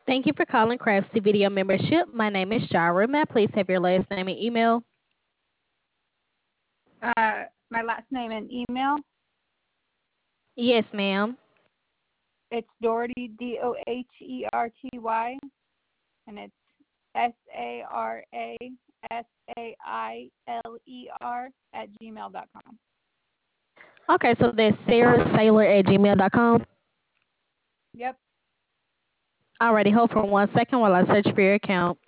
Thank you for calling Craftsy Video Membership. My name is Jara. May I please have your last name and email? My last name and email. Yes, ma'am. It's Doherty, Doherty, and it's SarahSailer@gmail.com. Okay, so that's Sarah Sailor at gmail.com. Yep. Alrighty, hold for 1 second while I search for your account.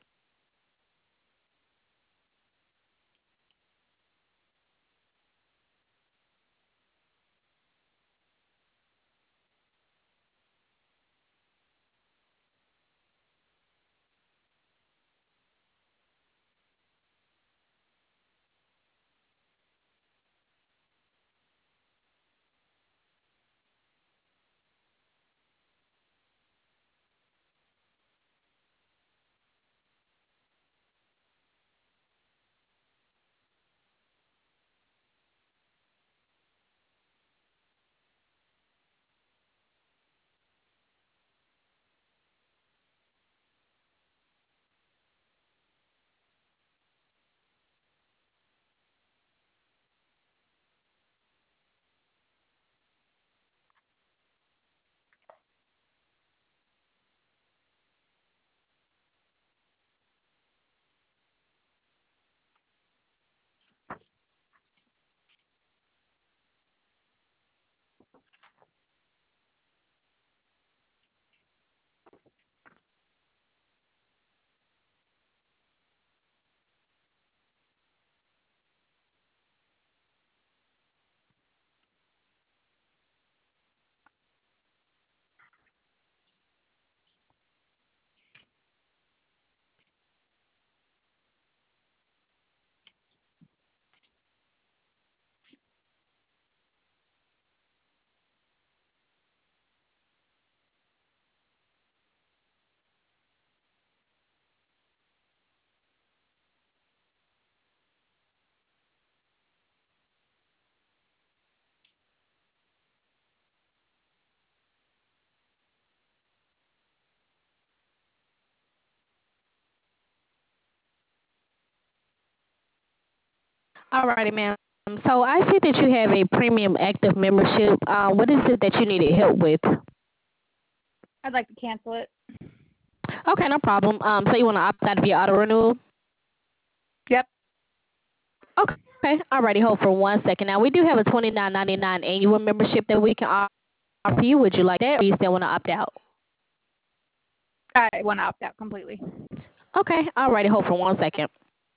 Alrighty, ma'am. So I see that you have a premium active membership. What is it that you needed help with? I'd like to cancel it. Okay, no problem. So you want to opt out of your auto renewal? Yep. Okay, alrighty, hold for 1 second. Now we do have a $29.99 annual membership that we can offer you. Would you like that, or you still want to opt out? I want to opt out completely. Okay, alrighty, hold for 1 second.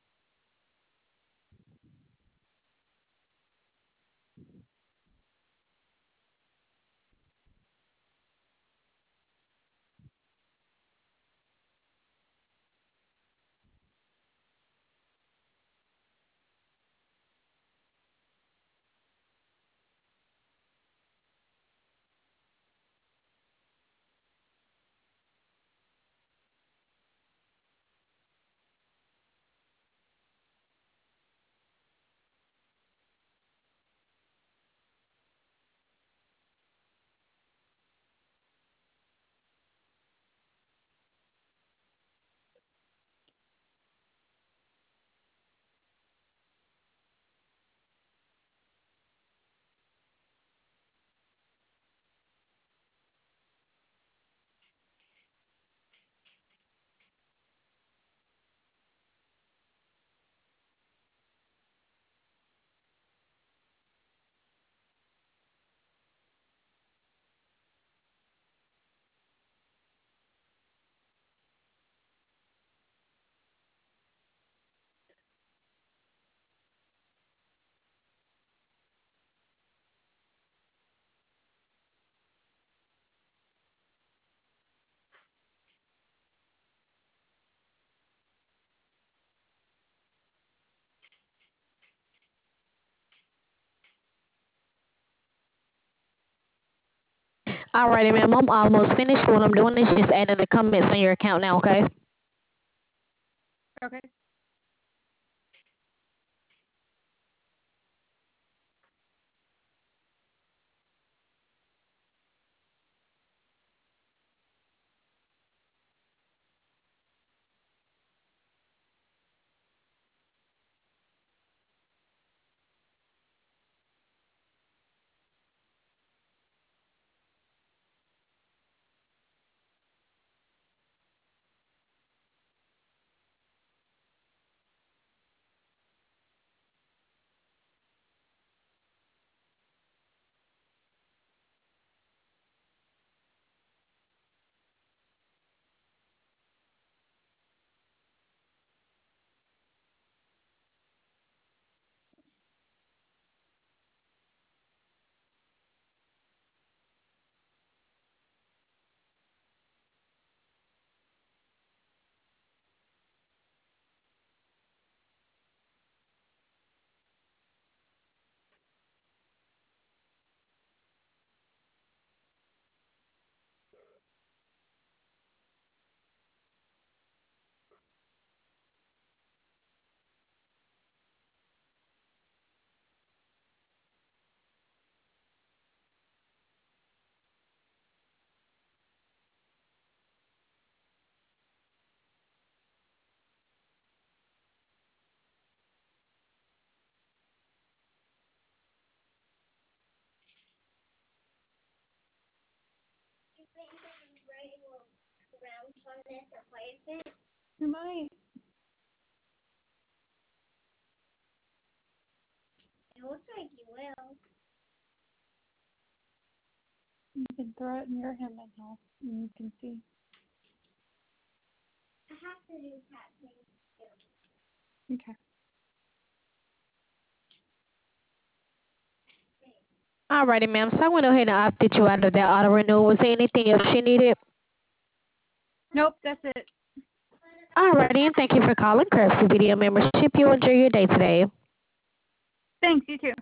Alrighty, ma'am. I'm almost finished. What I'm doing is just adding the comments on your account now, okay? Okay. You might. It looks like you will. You can throw it near him and you can see. I have to do that thing too. Okay. Alrighty, ma'am. So I went ahead and opted you out of that auto renewal. Was there anything else you needed? Nope, that's it. Alrighty, and thank you for calling Craftsy Video Membership. You enjoy your day today. Thanks, you too.